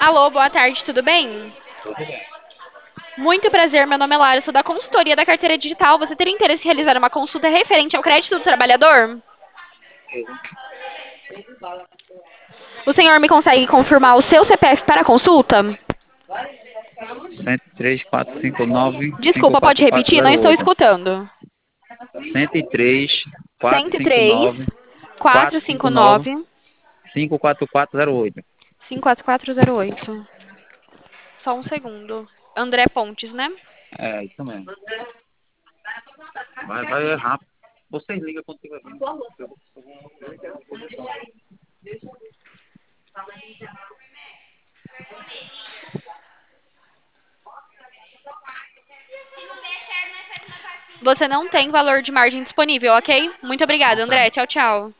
Alô, boa tarde, tudo bem? Tudo bem. Muito prazer, meu nome é Lara, sou da consultoria da carteira digital. Você teria interesse em realizar uma consulta referente ao crédito do trabalhador? O senhor me consegue confirmar o seu CPF para a consulta? 103 459 Desculpa, pode repetir? Não estou 54408. escutando. 103 459 103 459 459 54408. 54408. Só um segundo. André Pontes, né? É, isso mesmo. Vai rápido. Vocês ligam quando tiver vindo. Você não tem valor de margem disponível, ok? Muito obrigada, Não André. tem. Tchau, tchau.